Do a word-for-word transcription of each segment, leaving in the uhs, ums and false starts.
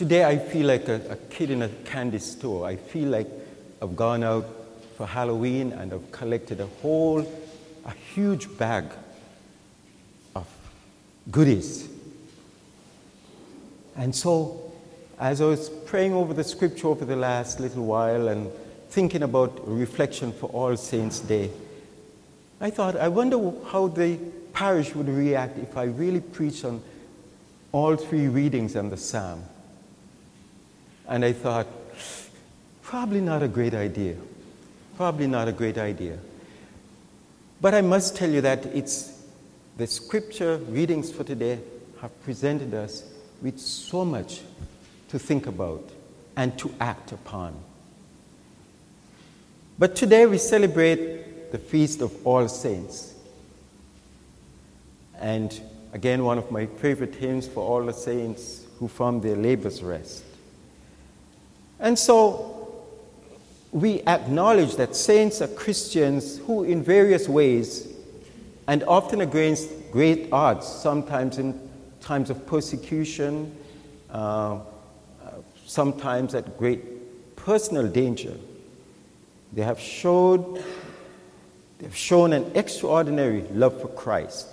Today I feel like a, a kid in a candy store. I feel like I've gone out for Halloween and I've collected a whole, a huge bag of goodies. And so, as I was praying over the scripture over the last little while and thinking about reflection for All Saints' Day, I thought, I wonder how the parish would react if I really preached on all three readings and the psalm. And I thought, probably not a great idea. Probably not a great idea. But I must tell you that it's the scripture readings for today have presented us with so much to think about and to act upon. But today we celebrate the Feast of All Saints. And again, one of my favorite hymns, for all the saints who from their labors rest. And so we acknowledge that saints are Christians who in various ways, and often against great odds, sometimes in times of persecution, uh, sometimes at great personal danger, they have showed, they've shown an extraordinary love for Christ.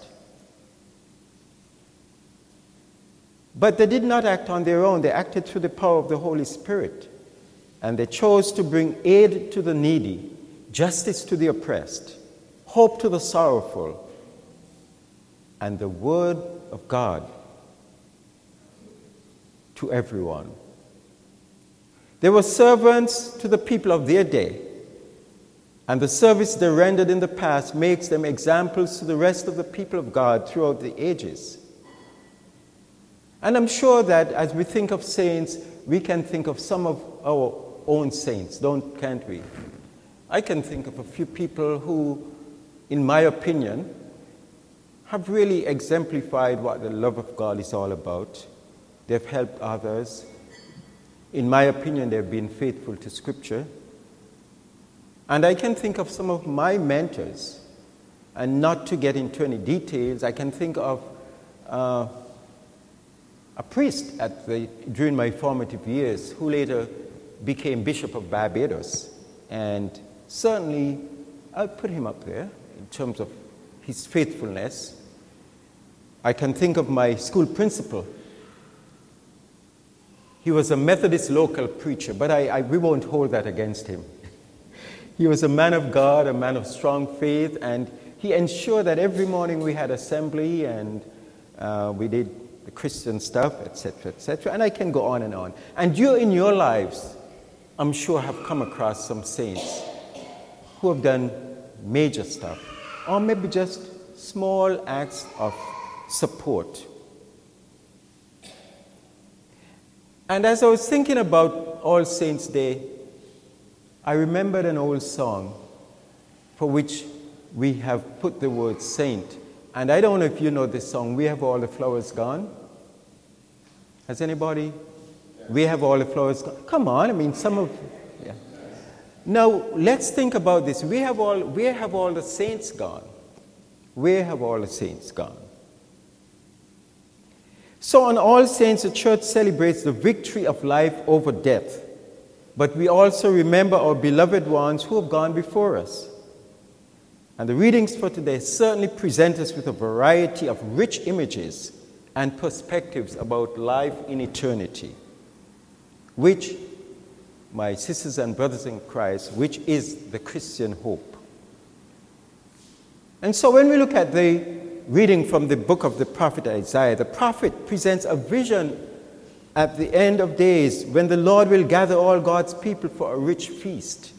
But they did not act on their own. They acted through the power of the Holy Spirit. And they chose to bring aid to the needy, justice to the oppressed, hope to the sorrowful, and the word of God to everyone. They were servants to the people of their day, and the service they rendered in the past makes them examples to the rest of the people of God throughout the ages. And I'm sure that as we think of saints, we can think of some of our own saints, don't, can't we? I can think of a few people who, in my opinion, have really exemplified what the love of God is all about. They've helped others. In my opinion, they've been faithful to Scripture. And I can think of some of my mentors, and not to get into any details, I can think of uh, a priest at the, during my formative years who later became Bishop of Barbados. And certainly, I'll put him up there in terms of his faithfulness. I can think of my school principal. He was a Methodist local preacher, but I, I, we won't hold that against him. He was a man of God, a man of strong faith, and he ensured that every morning we had assembly and uh, we did the Christian stuff, et cetera, et cetera. And I can go on and on. And you in your lives, I'm sure, have come across some saints who have done major stuff, or maybe just small acts of support. And as I was thinking about All Saints' Day, I remembered an old song for which we have put the word saint. And I don't know if you know this song, We Have All the Flowers Gone. Has anybody? We Have All the Flowers Gone. Come on, I mean, some of... Yeah. Now, let's think about this. We have all, where have all the saints gone? Where have all the saints gone? So on All Saints, the church celebrates the victory of life over death. But we also remember our beloved ones who have gone before us. And the readings for today certainly present us with a variety of rich images and perspectives about life in eternity, which, my sisters and brothers in Christ, which is the Christian hope. And so when we look at the reading from the book of the prophet Isaiah, the prophet presents a vision at the end of days when the Lord will gather all God's people for a rich feast.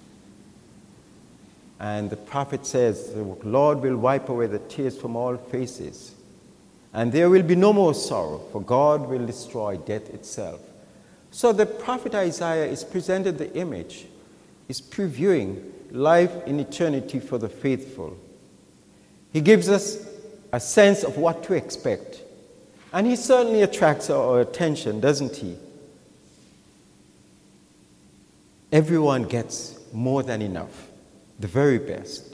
And the prophet says, the Lord will wipe away the tears from all faces. And there will be no more sorrow, for God will destroy death itself. So the prophet Isaiah is presented the image, is previewing life in eternity for the faithful. He gives us a sense of what to expect. And he certainly attracts our attention, doesn't he? Everyone gets more than enough, the very best.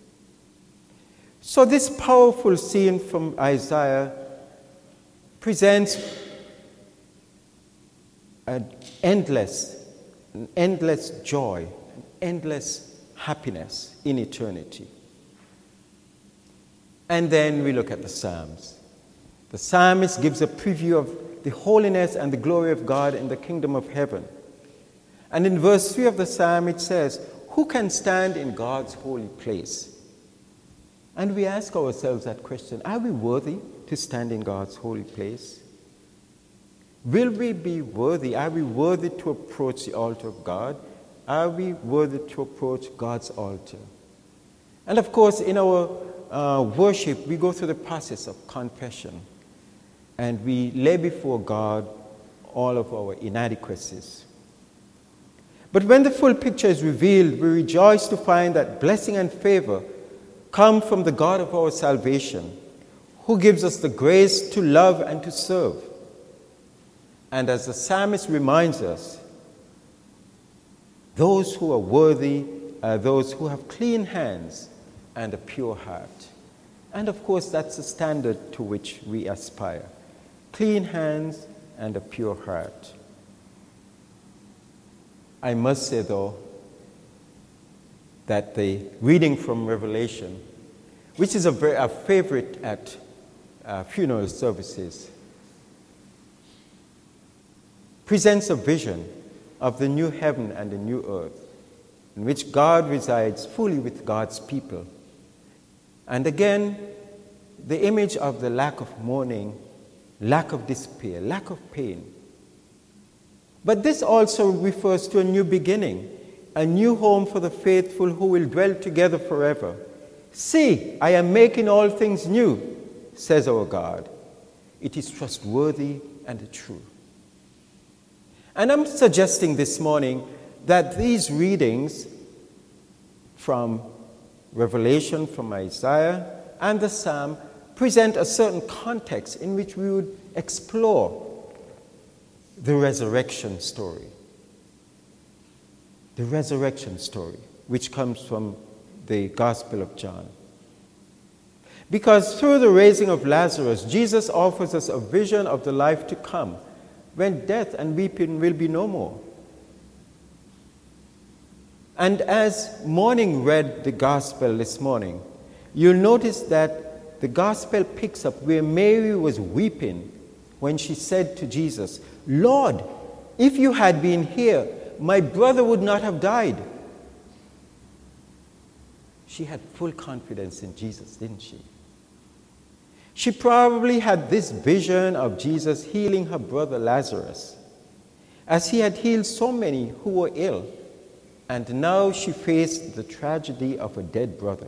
So this powerful scene from Isaiah presents an endless, an endless joy, an endless happiness in eternity. And then we look at the Psalms. The psalmist gives a preview of the holiness and the glory of God in the kingdom of heaven. And in verse three of the psalm it says, "Who can stand in God's holy place?" And we ask ourselves that question, are we worthy to stand in God's holy place? Will we be worthy? Are we worthy to approach the altar of God? Are we worthy to approach God's altar? And of course, in our uh, worship, we go through the process of confession. And we lay before God all of our inadequacies. But when the full picture is revealed, we rejoice to find that blessing and favor come from the God of our salvation, who gives us the grace to love and to serve. And as the psalmist reminds us, those who are worthy are those who have clean hands and a pure heart. And of course, that's the standard to which we aspire. Clean hands and a pure heart. I must say, though, that the reading from Revelation, which is a, very, a favorite at uh, funeral services, presents a vision of the new heaven and the new earth, in which God resides fully with God's people. And again, the image of the lack of mourning, lack of despair, lack of pain. But this also refers to a new beginning, a new home for the faithful who will dwell together forever. "See, I am making all things new," says our God. It is trustworthy and true. And I'm suggesting this morning that these readings from Revelation, from Isaiah, and the Psalm present a certain context in which we would explore the resurrection story. The resurrection story, which comes from the Gospel of John. Because through the raising of Lazarus, Jesus offers us a vision of the life to come, when death and weeping will be no more. And as morning read the Gospel this morning, you'll notice that the Gospel picks up where Mary was weeping when she said to Jesus, "Lord, if you had been here, my brother would not have died." She had full confidence in Jesus, didn't she? She probably had this vision of Jesus healing her brother Lazarus, as he had healed so many who were ill, and now she faced the tragedy of a dead brother.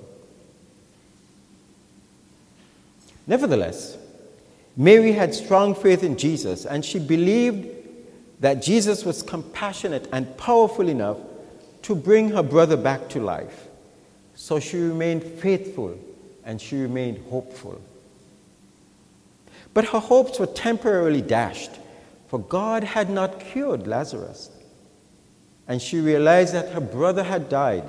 Nevertheless, Mary had strong faith in Jesus, and she believed that Jesus was compassionate and powerful enough to bring her brother back to life. So she remained faithful and she remained hopeful. But her hopes were temporarily dashed, for God had not cured Lazarus, and she realized that her brother had died.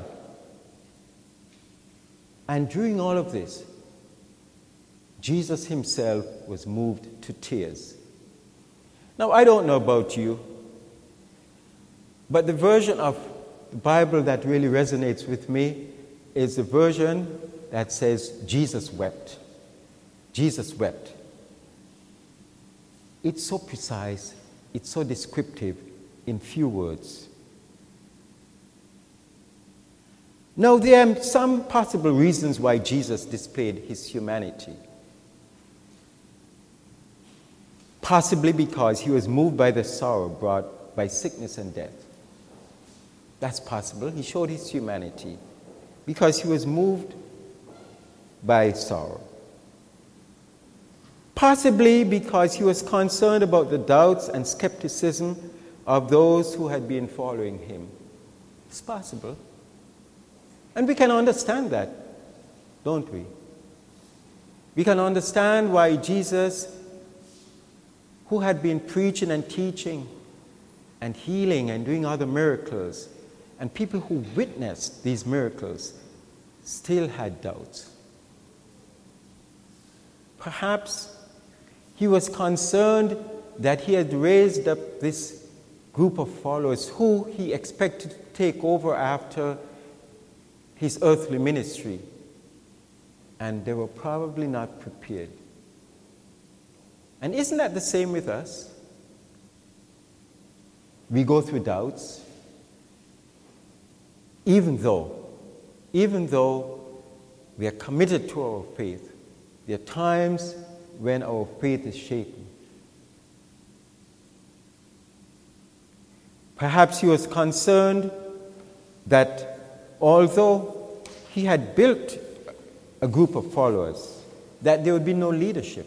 And during all of this, Jesus himself was moved to tears. Now, I don't know about you, but the version of the Bible that really resonates with me is the version that says, Jesus wept. Jesus wept. It's so precise, it's so descriptive in few words. Now, there are some possible reasons why Jesus displayed his humanity. Possibly because he was moved by the sorrow brought by sickness and death. That's possible. He showed his humanity because he was moved by sorrow. Possibly because he was concerned about the doubts and skepticism of those who had been following him. It's possible. And we can understand that, don't we? We can understand why Jesus, who had been preaching and teaching and healing and doing other miracles, and people who witnessed these miracles still had doubts. Perhaps he was concerned that he had raised up this group of followers who he expected to take over after his earthly ministry, and they were probably not prepared. And isn't that the same with us? We go through doubts, even though, even though we are committed to our faith. There are times when our faith is shaken. Perhaps he was concerned that although he had built a group of followers, that there would be no leadership.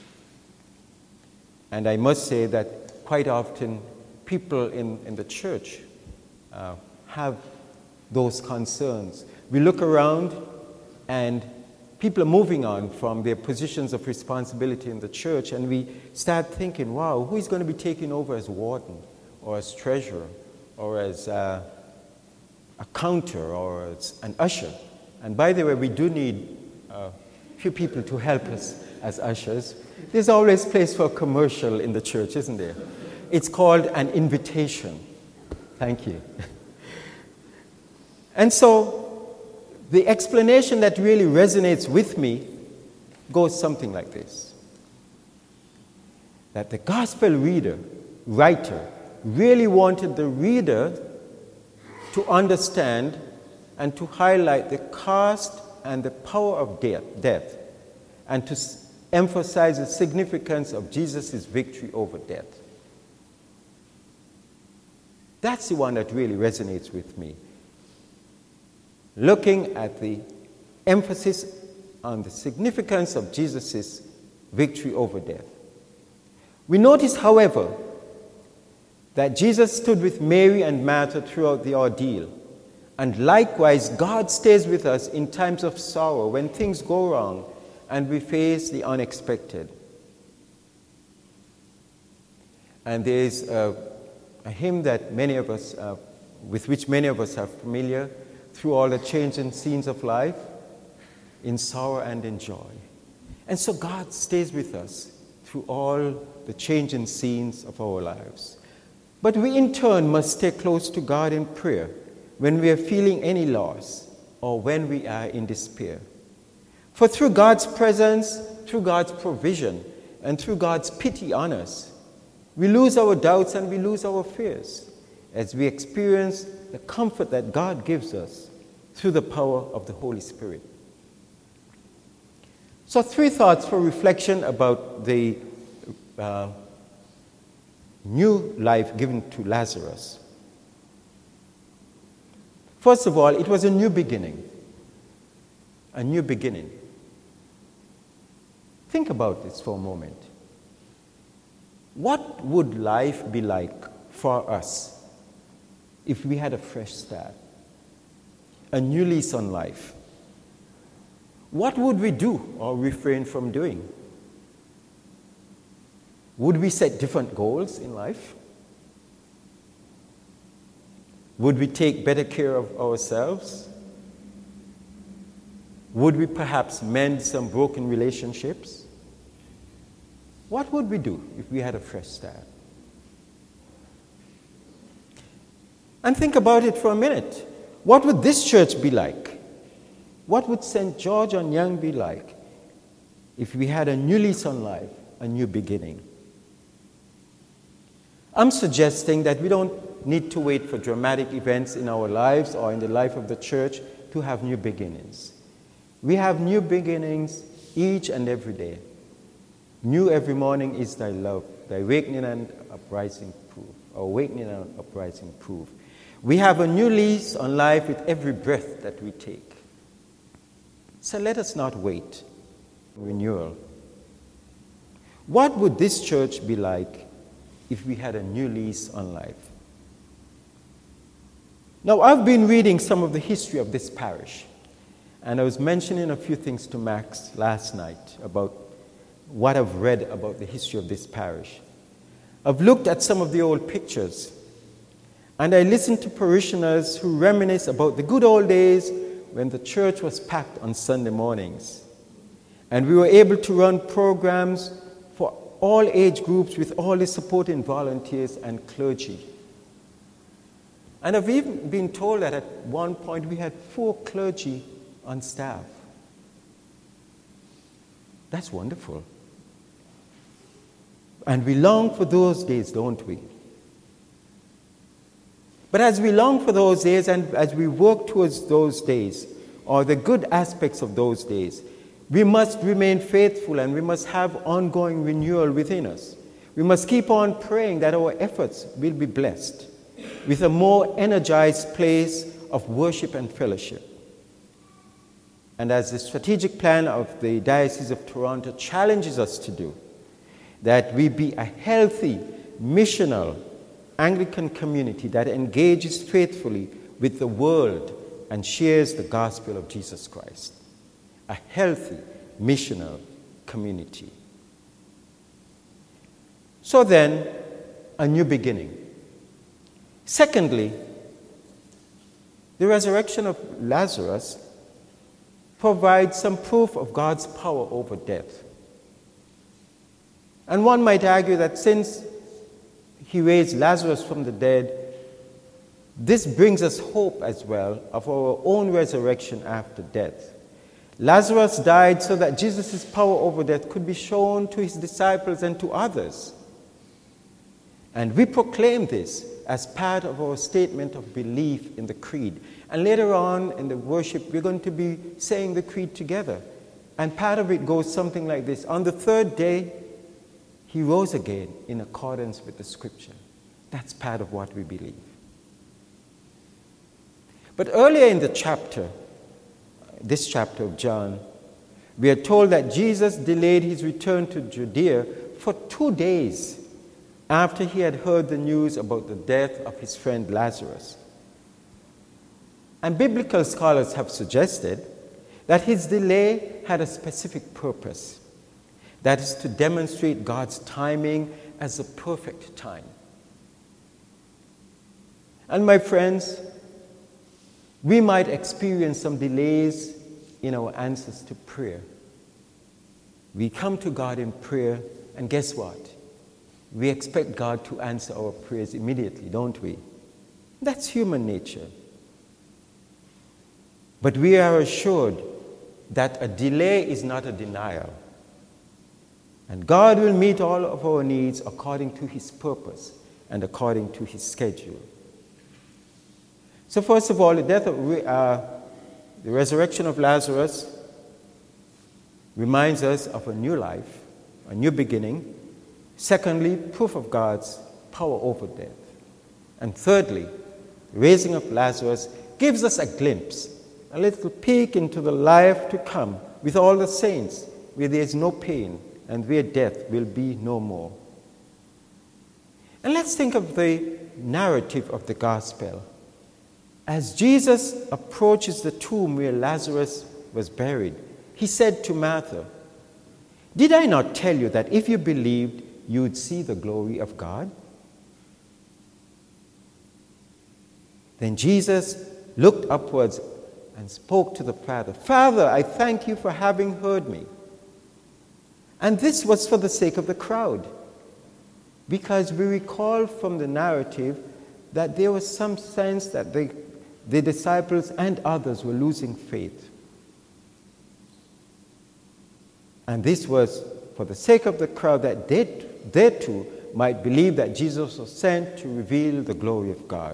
And I must say that quite often people in, in the church uh, have those concerns. We look around and people are moving on from their positions of responsibility in the church, and we start thinking, wow, who is going to be taking over as warden or as treasurer or as uh, a counter or as an usher? And by the way, we do need a few people to help us as ushers. There's always place for a commercial in the church, isn't there? It's called an invitation. Thank you. And so the explanation that really resonates with me goes something like this: that the gospel reader, writer, really wanted the reader to understand and to highlight the cost and the power of death, death and to s- emphasize the significance of Jesus' victory over death. That's the one that really resonates with me. Looking at the emphasis on the significance of Jesus' victory over death. We notice, however, that Jesus stood with Mary and Martha throughout the ordeal. And likewise, God stays with us in times of sorrow, when things go wrong and we face the unexpected. And there is a, a hymn that many of us, uh, with which many of us are familiar, through all the changing scenes of life, in sorrow and in joy. And so God stays with us through all the changing scenes of our lives. But we in turn must stay close to God in prayer when we are feeling any loss or when we are in despair. For through God's presence, through God's provision, and through God's pity on us, we lose our doubts and we lose our fears as we experience the comfort that God gives us through the power of the Holy Spirit. So three thoughts for reflection about the uh, new life given to Lazarus. First of all, it was a new beginning. A new beginning. Think about this for a moment. What would life be like for us if we had a fresh start? A new lease on life? What would we do or refrain from doing? Would we set different goals in life? Would we take better care of ourselves? Would we perhaps mend some broken relationships? What would we do if we had a fresh start? And think about it for a minute. What would this church be like? What would Saint George on Young be like if we had a new lease on life, a new beginning? I'm suggesting that we don't need to wait for dramatic events in our lives or in the life of the church to have new beginnings. We have new beginnings each and every day. New every morning is thy love, thy awakening and uprising proof, or awakening and uprising proof. We have a new lease on life with every breath that we take. So let us not wait for renewal. What would this church be like if we had a new lease on life? Now, I've been reading some of the history of this parish, and I was mentioning a few things to Max last night about what I've read about the history of this parish. I've looked at some of the old pictures, and I listened to parishioners who reminisce about the good old days when the church was packed on Sunday mornings, and we were able to run programs for all age groups with all the supporting volunteers and clergy And I've even been told that at one point we had four clergy on staff. That's wonderful. And we long for those days, don't we? But as we long for those days and as we work towards those days, or the good aspects of those days, we must remain faithful and we must have ongoing renewal within us. We must keep on praying that our efforts will be blessed with a more energized place of worship and fellowship. And as the strategic plan of the Diocese of Toronto challenges us to do, that we be a healthy, missional Anglican community that engages faithfully with the world and shares the gospel of Jesus Christ. A healthy, missional community. So then, a new beginning. Secondly, the resurrection of Lazarus provides some proof of God's power over death. And one might argue that since he raised Lazarus from the dead, this brings us hope as well of our own resurrection after death. Lazarus died so that Jesus' power over death could be shown to his disciples and to others. And we proclaim this as part of our statement of belief in the creed. And later on in the worship, we're going to be saying the creed together. And part of it goes something like this. On the third day, he rose again in accordance with the scripture. That's part of what we believe. But earlier in the chapter, this chapter of John, we are told that Jesus delayed his return to Judea for two days after he had heard the news about the death of his friend Lazarus. And biblical scholars have suggested that his delay had a specific purpose. That is to demonstrate God's timing as a perfect time. And my friends, we might experience some delays in our answers to prayer. We come to God in prayer, and guess what? We expect God to answer our prayers immediately, don't we? That's human nature. But we are assured that a delay is not a denial. And God will meet all of our needs according to his purpose and according to his schedule. So first of all, the death of, uh, the resurrection of Lazarus reminds us of a new life, a new beginning. Secondly, proof of God's power over death. And thirdly, the raising of Lazarus gives us a glimpse, a little peek into the life to come with all the saints, where there is no pain and where death will be no more. And let's think of the narrative of the gospel. As Jesus approaches the tomb where Lazarus was buried, he said to Martha, "Did I not tell you that if you believed, you would see the glory of God?" Then Jesus looked upwards and spoke to the Father, "Father, I thank you for having heard me." And this was for the sake of the crowd, because we recall from the narrative that there was some sense that the, the disciples and others were losing faith. And this was for the sake of the crowd, that they, they too might believe that Jesus was sent to reveal the glory of God.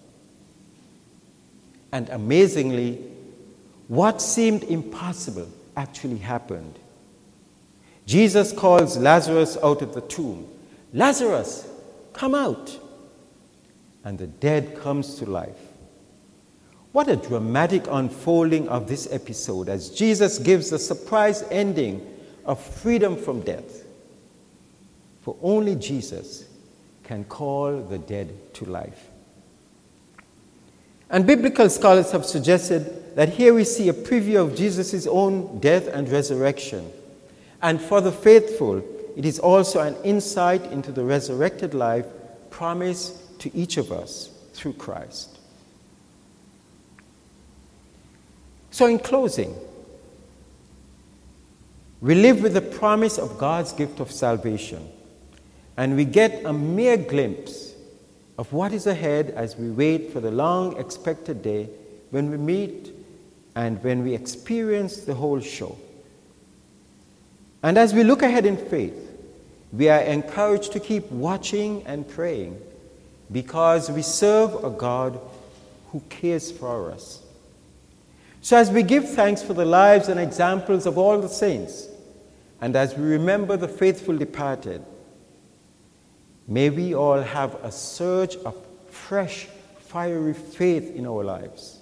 And amazingly, what seemed impossible actually happened. Jesus calls Lazarus out of the tomb. "Lazarus, come out!" And the dead comes to life. What a dramatic unfolding of this episode as Jesus gives the surprise ending of freedom from death. For only Jesus can call the dead to life. And biblical scholars have suggested that here we see a preview of Jesus' own death and resurrection. And for the faithful, it is also an insight into the resurrected life promised to each of us through Christ. So in closing, we live with the promise of God's gift of salvation, and we get a mere glimpse of what is ahead as we wait for the long expected day when we meet and when we experience the whole show. And as we look ahead in faith, we are encouraged to keep watching and praying because we serve a God who cares for us. So as we give thanks for the lives and examples of all the saints, and as we remember the faithful departed, may we all have a surge of fresh, fiery faith in our lives.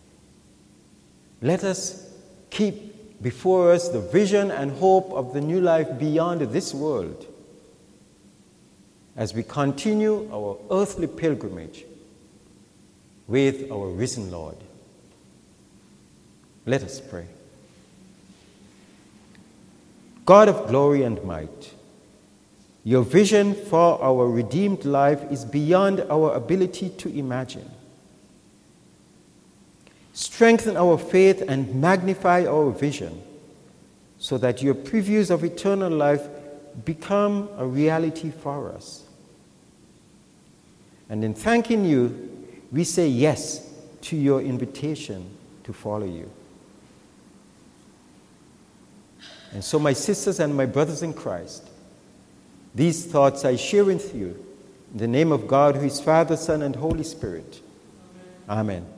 Let us keep before us the vision and hope of the new life beyond this world as we continue our earthly pilgrimage with our risen Lord. Let us pray. God of glory and might, your vision for our redeemed life is beyond our ability to imagine. Strengthen our faith and magnify our vision so that your previews of eternal life become a reality for us. And in thanking you, we say yes to your invitation to follow you. And so, my sisters and my brothers in Christ, these thoughts I share with you in the name of God, who is Father, Son, and Holy Spirit. Amen. Amen.